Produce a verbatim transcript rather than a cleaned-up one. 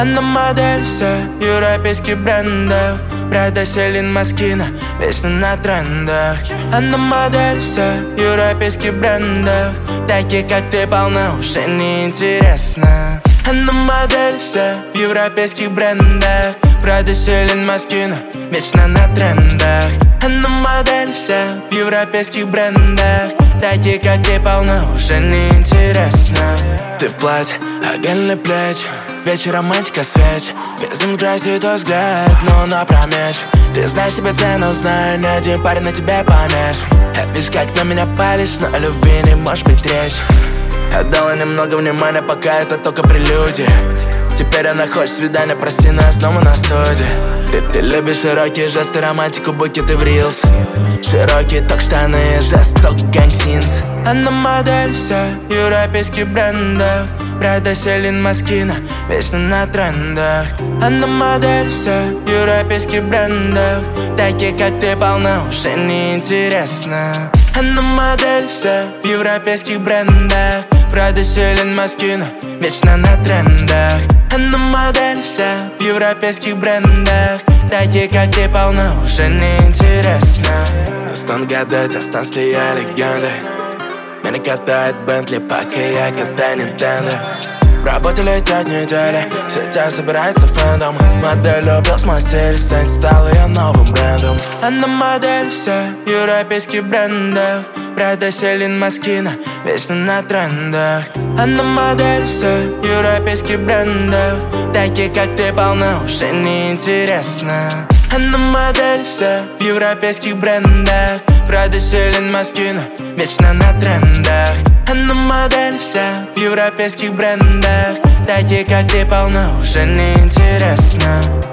Она модель вся в европейских брендах. Прада, Селин, Москина, вечно на трендах. Она модель вся в европейских брендах. Такие, как ты, полна, уже неинтересно. Она модель вся в европейских брендах. Прада, Селин, Москина, вечно на трендах. Она модель вся в европейских брендах. Такие, как ты, полна, уже неинтересно. Ты в платье, оголенные плечи, вечер романтика свеч. Безум красит твой взгляд, но напромечь. Ты знаешь себе цену, знаю, ни один парень на тебе помеш. Я вижу, как на меня палишь, но о любви не может быть речь. Отдала немного внимания, пока это только прелюдия. Теперь она хочет свидания, прости нас, но мы на студии. Ты, ты любишь широкие жесты, романтику, букеты в рилс. Широкие ток-штаны, жест, ток-гангсинс. Она модель вся в европейских брендах. Прада, Селин, Москина, вечно на трендах. Она модель вся в европейских брендах. Такие, как ты, полна, уже неинтересно. Она модель вся в европейских брендах. Прада, Селин, Москина, вечно на трендах. Она модель вся в европейских брендах. Такие, как ты, полна, уже неинтересно. Не стану гадать, останусь ли я легендой. Меня катает Бентли, пока я катаю Нинтендо. В работе летят недели, в сетях собирается фэндом. Модель убилась мой стиль, Сэнди стал ее новым брендом. Она модель вся в европейских брендах. Прада, Селин, Москина, вечно на трендах. Она модель вся в европейских брендах. Такие, как ты, полна, уже неинтересно. Она модель вся в европейских брендах. Прада, Селин, Москина, вечно на трендах. Она модель вся в европейских брендах. Такие, как ты, полна, уже неинтересно.